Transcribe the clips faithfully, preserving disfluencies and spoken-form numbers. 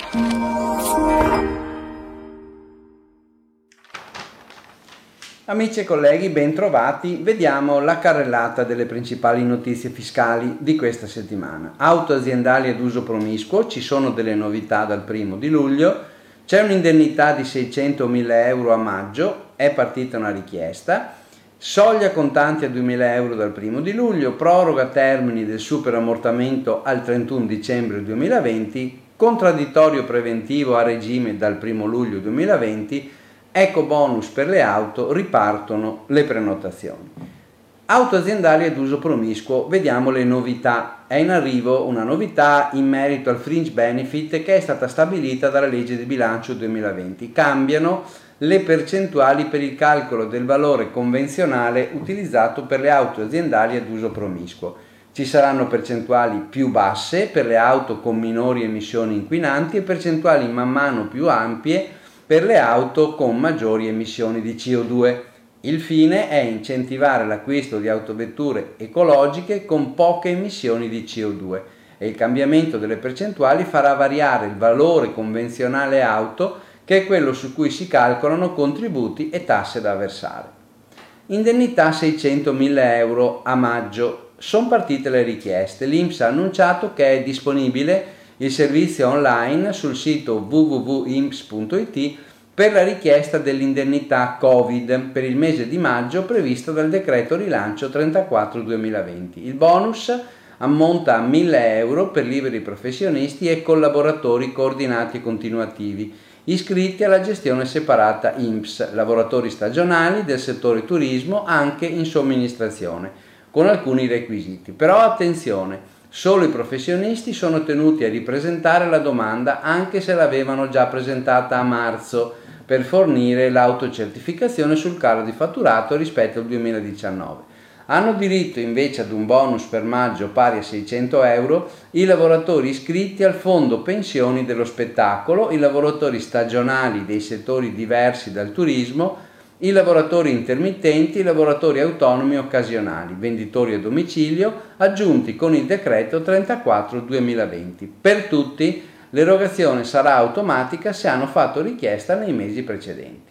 Amici e colleghi, ben trovati. Vediamo la carrellata delle principali notizie fiscali di questa settimana. Auto aziendali ad uso promiscuo, ci sono delle novità dal primo di luglio, c'è un'indennità di seicentomila euro a maggio, è partita una richiesta, soglia contanti a duemila euro dal primo di luglio, proroga termini del superammortamento al trentuno dicembre duemilaventi, contraddittorio preventivo a regime dal primo luglio duemilaventi, eco bonus per le auto, ripartono le prenotazioni. Auto aziendali ad uso promiscuo, vediamo le novità. È in arrivo una novità in merito al fringe benefit che è stata stabilita dalla legge di bilancio duemilaventi. Cambiano le percentuali per il calcolo del valore convenzionale utilizzato per le auto aziendali ad uso promiscuo. Ci saranno percentuali più basse per le auto con minori emissioni inquinanti e percentuali man mano più ampie per le auto con maggiori emissioni di C O due. Il fine è incentivare l'acquisto di autovetture ecologiche con poche emissioni di C O due e il cambiamento delle percentuali farà variare il valore convenzionale auto, che è quello su cui si calcolano contributi e tasse da versare. Indennità seicentomila euro a maggio. Sono partite le richieste. L'I N P S ha annunciato che è disponibile il servizio online sul sito w w w punto i n p s punto i t per la richiesta dell'indennità Covid per il mese di maggio prevista dal decreto rilancio trentaquattro duemilaventi. Il bonus ammonta a mille euro per liberi professionisti e collaboratori coordinati e continuativi iscritti alla gestione separata I N P S, lavoratori stagionali del settore turismo anche in somministrazione, con alcuni requisiti. Però attenzione, solo i professionisti sono tenuti a ripresentare la domanda anche se l'avevano già presentata a marzo per fornire l'autocertificazione sul calo di fatturato rispetto al duemiladiciannove. Hanno diritto invece ad un bonus per maggio pari a seicento euro i lavoratori iscritti al fondo pensioni dello spettacolo, i lavoratori stagionali dei settori diversi dal turismo, i lavoratori intermittenti, i lavoratori autonomi occasionali, venditori a domicilio, aggiunti con il decreto trentaquattro duemilaventi. Per tutti l'erogazione sarà automatica se hanno fatto richiesta nei mesi precedenti.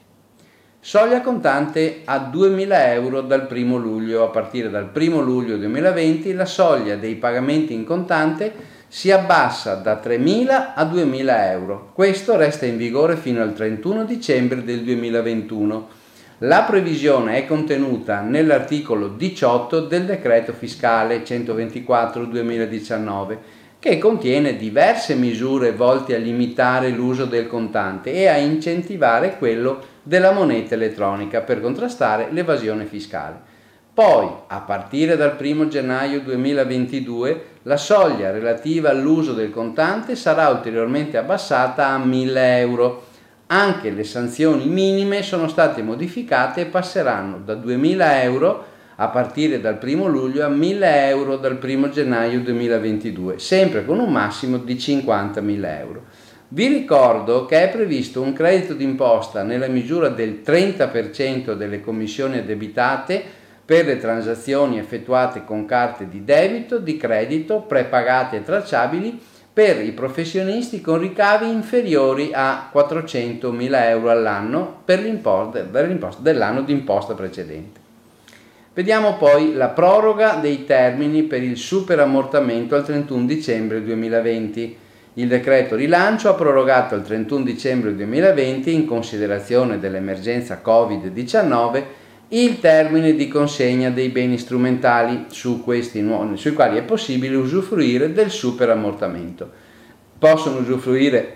Soglia contante a duemila euro dal primo luglio. A partire dal primo luglio duemilaventi la soglia dei pagamenti in contante si abbassa da tremila a duemila euro. Questo resta in vigore fino al trentuno dicembre del duemilaventuno. La previsione è contenuta nell'articolo diciotto del decreto fiscale centoventiquattro duemiladiciannove, che contiene diverse misure volte a limitare l'uso del contante e a incentivare quello della moneta elettronica per contrastare l'evasione fiscale. Poi, a partire dal primo gennaio duemilaventidue, la soglia relativa all'uso del contante sarà ulteriormente abbassata a mille euro. Anche le sanzioni minime sono state modificate e passeranno da duemila euro a partire dal primo luglio a mille euro dal primo gennaio duemilaventidue, sempre con un massimo di cinquantamila euro. Vi ricordo che è previsto un credito d'imposta nella misura del trenta per cento delle commissioni addebitate per le transazioni effettuate con carte di debito, di credito, prepagate e tracciabili per i professionisti con ricavi inferiori a quattrocentomila euro all'anno per l'imposta dell'anno di imposta precedente. Vediamo poi la proroga dei termini per il superammortamento al trentuno dicembre duemilaventi. Il decreto rilancio ha prorogato al trentuno dicembre duemilaventi, in considerazione dell'emergenza covid diciannove, il termine di consegna dei beni strumentali su questi nuovi, sui quali è possibile usufruire del superammortamento. Possono usufruire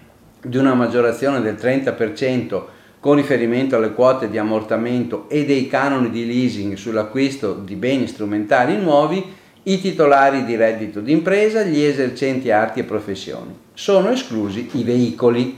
di una maggiorazione del trenta per cento con riferimento alle quote di ammortamento e dei canoni di leasing sull'acquisto di beni strumentali nuovi i titolari di reddito d'impresa, gli esercenti arti e professioni. Sono esclusi i veicoli.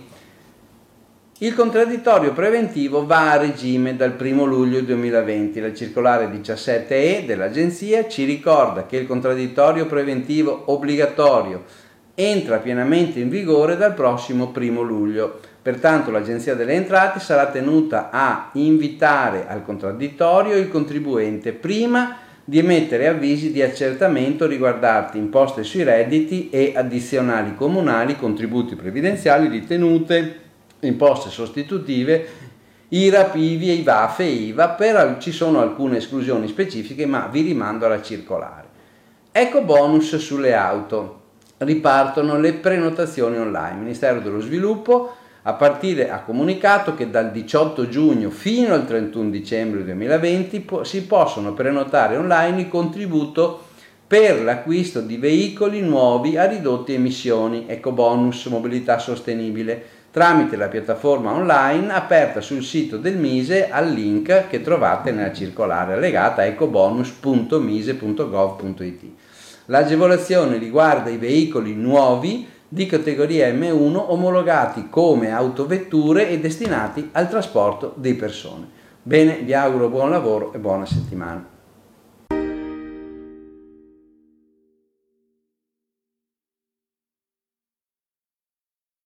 Il contraddittorio preventivo va a regime dal primo luglio duemilaventi. La circolare diciassette E dell'Agenzia ci ricorda che il contraddittorio preventivo obbligatorio entra pienamente in vigore dal prossimo primo luglio. Pertanto l'Agenzia delle Entrate sarà tenuta a invitare al contraddittorio il contribuente prima di emettere avvisi di accertamento riguardanti imposte sui redditi e addizionali comunali, contributi previdenziali, ritenute, imposte sostitutive, I R A P, I V I, I V A F e I V A. Per, ci sono alcune esclusioni specifiche, ma vi rimando alla circolare. Eco bonus sulle auto. Ripartono le prenotazioni online. Il Ministero dello Sviluppo a partire ha comunicato che dal diciotto giugno fino al trentuno dicembre duemilaventi po- si possono prenotare online il contributo per l'acquisto di veicoli nuovi a ridotte emissioni, ecobonus mobilità sostenibile, tramite la piattaforma online aperta sul sito del Mise al link che trovate nella circolare allegata ecobonus punto mise punto gov punto it. L'agevolazione riguarda i veicoli nuovi di categoria M uno omologati come autovetture e destinati al trasporto di persone. Bene, vi auguro buon lavoro e buona settimana.